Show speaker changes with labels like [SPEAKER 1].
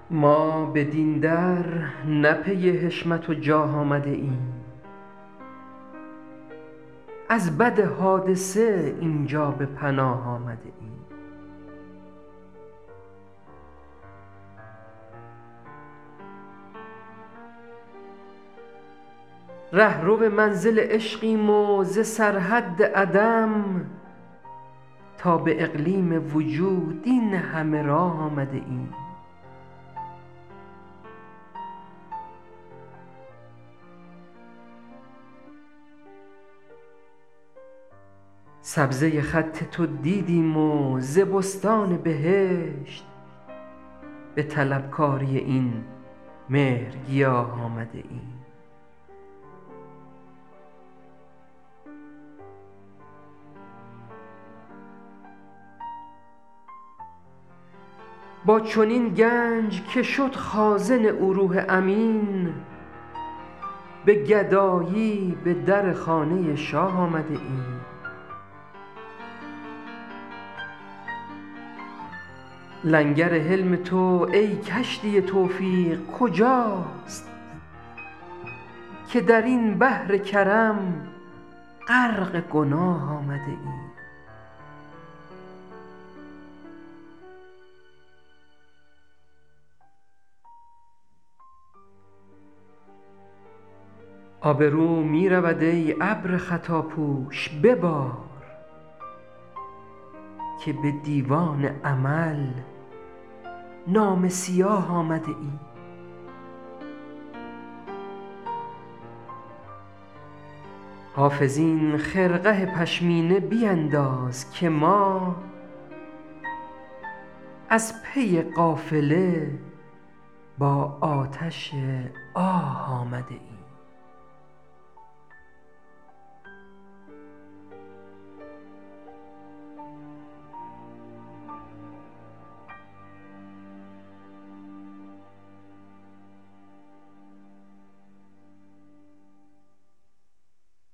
[SPEAKER 1] ما بدین در نه پی حشمت و جاه آمده ایم، از بد حادثه اینجا به پناه آمده ایم. رهرو منزل عشقیم و ز سرحد عدم تا به اقلیم وجود این همه راه آمده ایم. سبزه خط تو دیدیم و ز بستان بهشت به طلبکاری این مهرگیاه آمده ایم. با چنین گنج که شد خازن او روح امین، به گدایی به در خانه شاه آمده ایم. لنگر حلم تو ای کشتی توفیق کجاست که در این بحر کرم غرق گناه آمده ایم. آبرو می رود ای ابر خطاپوش ببار که به دیوان عمل نامه سیاه آمده ایم. حافظ این خرقه پشمینه بینداز که ما از پی قافله با آتش آه آمده ایم.